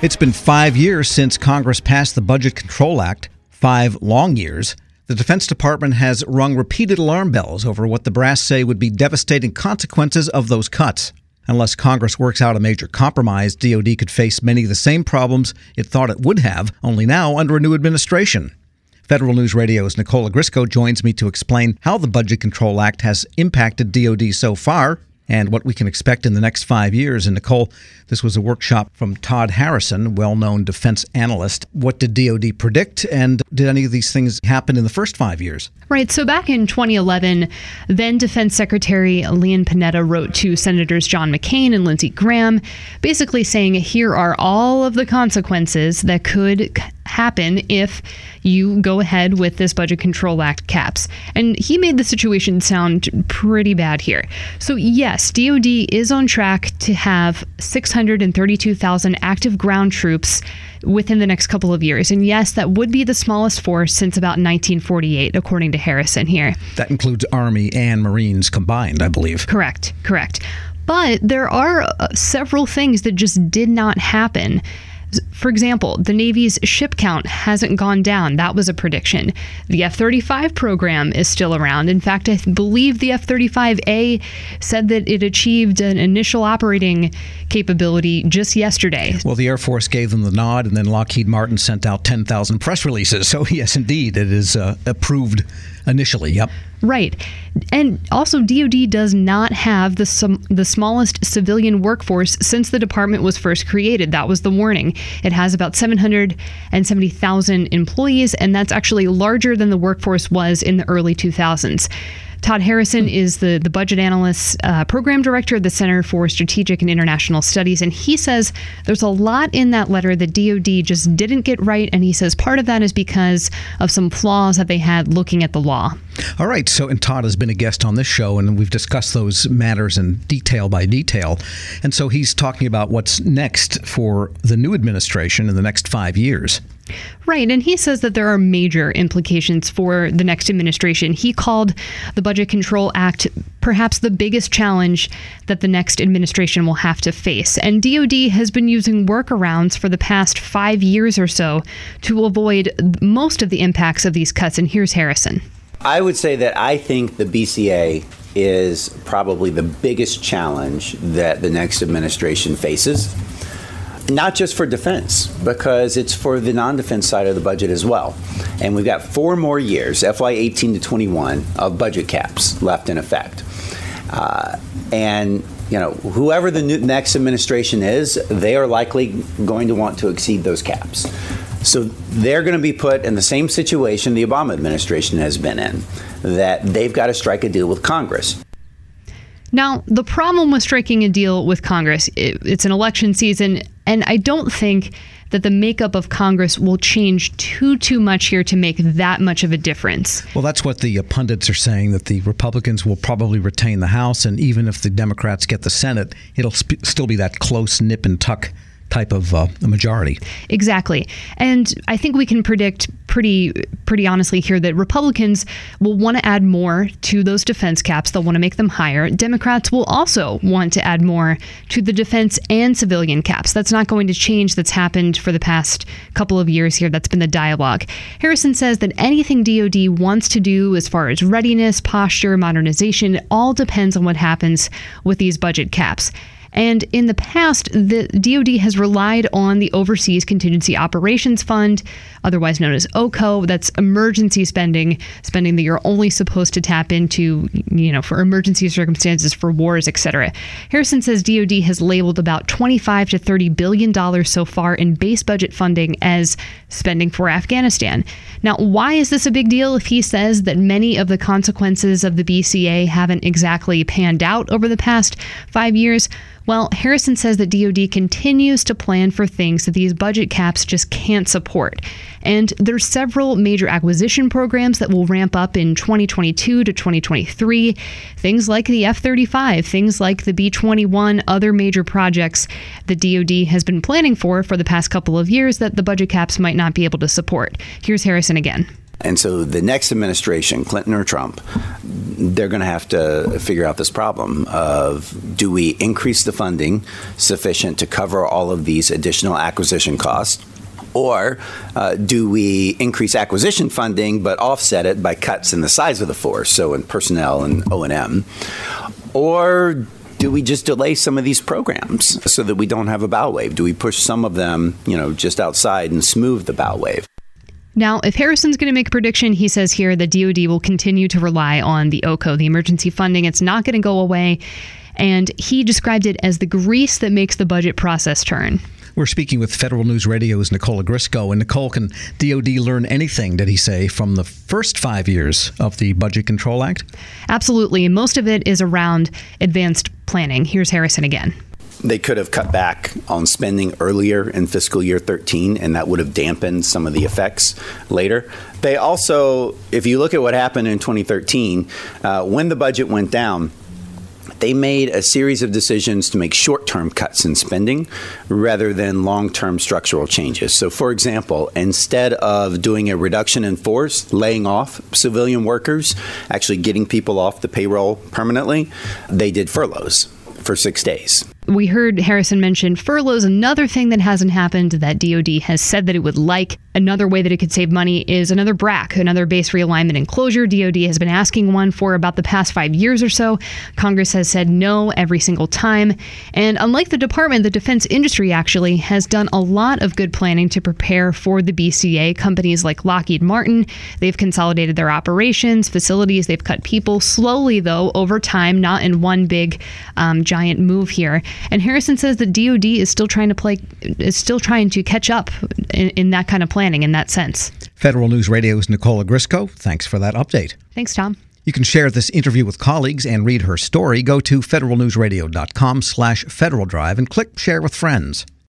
It's been 5 years since Congress passed the Budget Control Act, 5 long years. The Defense Department has rung repeated alarm bells over what the brass say would be devastating consequences of those cuts. Unless Congress works out a major compromise, DoD could face many of the same problems it thought it would have, only now under a new administration. Federal News Radio's Nicola Grisco joins me to explain how the Budget Control Act has impacted DoD so far and what we can expect in the next 5 years. And Nicole, this was a workshop from Todd Harrison, well-known defense analyst. What did DoD predict, and did any of these things happen in the first 5 years? Right. So back in 2011, then Defense Secretary Leon Panetta wrote to Senators John McCain and Lindsey Graham, basically saying, here are all of the consequences that could happen if you go ahead with this Budget Control Act caps. And he made the situation sound pretty bad here. So yes, DoD is on track to have 632,000 active ground troops within the next couple of years. And yes, that would be the smallest force since about 1948, according to Harrison here. That includes Army and Marines combined, I believe. Correct. But there are several things that just did not happen. For example, the Navy's ship count hasn't gone down. That was a prediction. The F-35 program is still around. In fact, I believe the F-35A said that it achieved an initial operating capability just yesterday. Well, the Air Force gave them the nod, and then Lockheed Martin sent out 10,000 press releases. So yes, indeed, it is approved initially. Yep. Right. And also, DoD does not have the smallest civilian workforce since the department was first created. That was the warning. It has about 770,000 employees, and that's actually larger than the workforce was in the early 2000s. Todd Harrison is the budget analyst, program director at the Center for Strategic and International Studies, and he says there's a lot in that letter that DoD just didn't get right, and he says part of that is because of some flaws that they had looking at the law. All right, and Todd has been a guest on this show, and we've discussed those matters in detail by detail, and so he's talking about what's next for the new administration in the next 5 years. Right, and he says that there are major implications for the next administration. He called the Budget Control Act perhaps the biggest challenge that the next administration will have to face. And DoD has been using workarounds for the past 5 years or so to avoid most of the impacts of these cuts. And here's Harrison. I would say that I think the BCA is probably the biggest challenge that the next administration faces. Not just for defense, because it's for the non-defense side of the budget as well. And we've got 4 more years, FY 18 to 21, of budget caps left in effect. And whoever the next administration is, they are likely going to want to exceed those caps. So they're going to be put in the same situation the Obama administration has been in, that they've got to strike a deal with Congress. Now, the problem with striking a deal with Congress, it's an election season, and I don't think that the makeup of Congress will change too much here to make that much of a difference. Well, that's what the pundits are saying, that the Republicans will probably retain the House, and even if the Democrats get the Senate, it'll still be that close nip and tuck type of a majority. Exactly. And I think we can predict pretty honestly here that Republicans will want to add more to those defense caps. They'll want to make them higher. Democrats will also want to add more to the defense and civilian caps. That's not going to change. That's happened for the past couple of years here. That's been the dialogue. Harrison says that anything DoD wants to do as far as readiness, posture, modernization, it all depends on what happens with these budget caps. And in the past, the DoD has relied on the Overseas Contingency Operations Fund, otherwise known as OCO. That's emergency spending that you're only supposed to tap into, for emergency circumstances, for wars, etc. Harrison says DoD has labeled about $25 to $30 billion so far in base budget funding as spending for Afghanistan. Now, why is this a big deal if he says that many of the consequences of the BCA haven't exactly panned out over the past 5 years? Well, Harrison says that DoD continues to plan for things that these budget caps just can't support. And there's several major acquisition programs that will ramp up in 2022 to 2023. Things like the F-35, things like the B-21, other major projects that DoD has been planning for the past couple of years that the budget caps might not be able to support. Here's Harrison again. And so the next administration, Clinton or Trump, they're going to have to figure out this problem of, do we increase the funding sufficient to cover all of these additional acquisition costs? Or do we increase acquisition funding but offset it by cuts in the size of the force, so in personnel and O&M? Or do we just delay some of these programs so that we don't have a bow wave? Do we push some of them, just outside and smooth the bow wave? Now, if Harrison's going to make a prediction, he says here that DoD will continue to rely on the OCO, the emergency funding. It's not going to go away. And he described it as the grease that makes the budget process turn. We're speaking with Federal News Radio's Nicole Ogrysko. And Nicole, can DoD learn anything, did he say, from the first 5 years of the Budget Control Act? Absolutely. And most of it is around advanced planning. Here's Harrison again. They could have cut back on spending earlier in fiscal year 13, and that would have dampened some of the effects later. They also, if you look at what happened in 2013, when the budget went down, they made a series of decisions to make short-term cuts in spending rather than long-term structural changes. So, for example, instead of doing a reduction in force, laying off civilian workers, actually getting people off the payroll permanently, they did furloughs for 6 days. We heard Harrison mention furloughs. Another thing that hasn't happened that DoD has said that it would like. Another way that it could save money is another BRAC, another base realignment and closure. DoD has been asking one for about the past 5 years or so. Congress has said no every single time. And unlike the department, the defense industry actually has done a lot of good planning to prepare for the BCA. Companies like Lockheed Martin, they've consolidated their operations, facilities, they've cut people slowly, though, over time, not in one big giant move here. And Harrison says that DoD is still trying to catch up in that kind of planning, in that sense. Federal News Radio's Nicole Ogrysko, thanks for that update. Thanks, Tom. You can share this interview with colleagues and read her story. Go to federalnewsradio.com/Federal Drive and click Share with Friends.